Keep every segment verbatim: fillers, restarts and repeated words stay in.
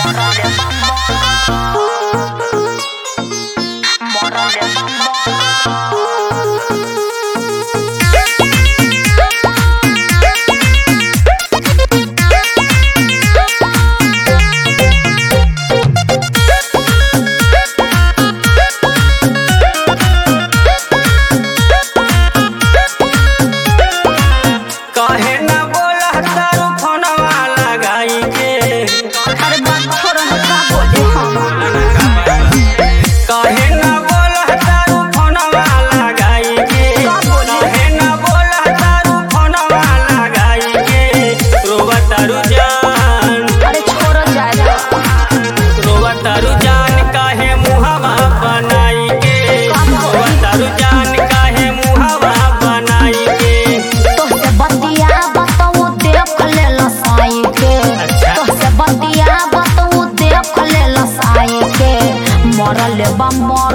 मरले बा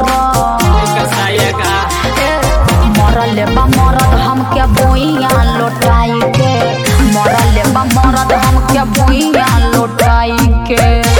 मरले बा मरद हमके बोइया लौटाई के मरले बा मरद हमके बोइया लौटाई के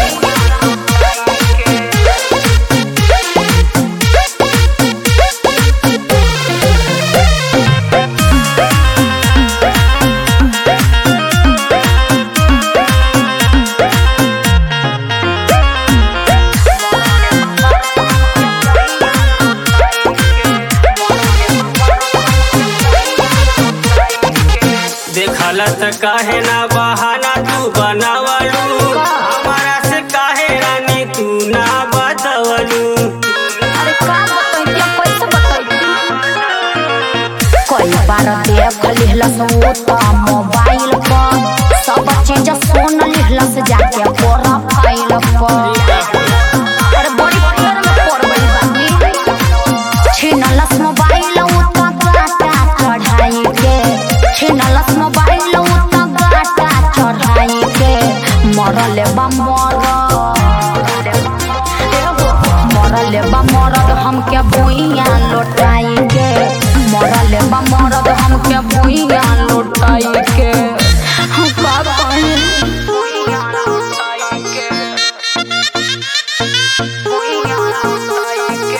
देखला त काहे ना बहाना तू बनावलू हमारा से काहे रानी तू ना बतावलू। अरे का बताई कैसे बताई कई बार देख लिहलस वो तो मोबाइल पर सब चीज सुन लिहलस जाके प्रोफाइल पर अरे बड़ी प्यार में पड़ गई बानी छिनलस मोबाइल वो तो गाटा चढ़ाई के छिनलस मोबाइल वो तो गाटा चढ़ाई के मरले बा मरद मरले बा मरद हमके बोइया लौटाई के मरले बा मरद हमके बोइया लौटाई के हम का कहें बोइया लौटाई के बोइया लौटाई के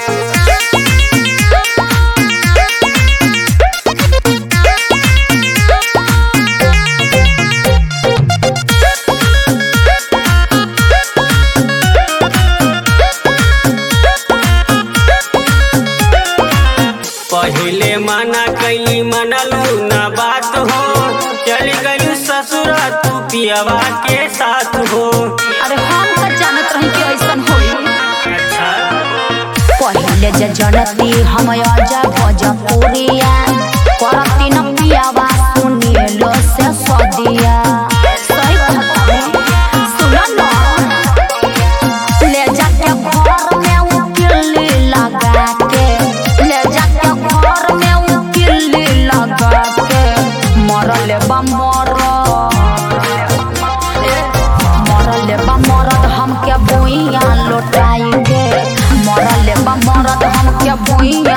पहले मना कैली मनलू ना बात हो चली गई ससुरा तू पियवा के साथ हो। अरे हम का जानत रही कि ऐसन होई अच्छा पहले जे जनती हम आजा भोजपुरिया करती न पियावा सुनिलो से सदिया सही कहता सुन न ले जाके घर में वो किल्ली लगा के ले जाके घर में वो किल्ली लगा के मरले बा मरद मरले बा मरद हमके बोइया लौटाई के मरले बा मरद हमके बोइया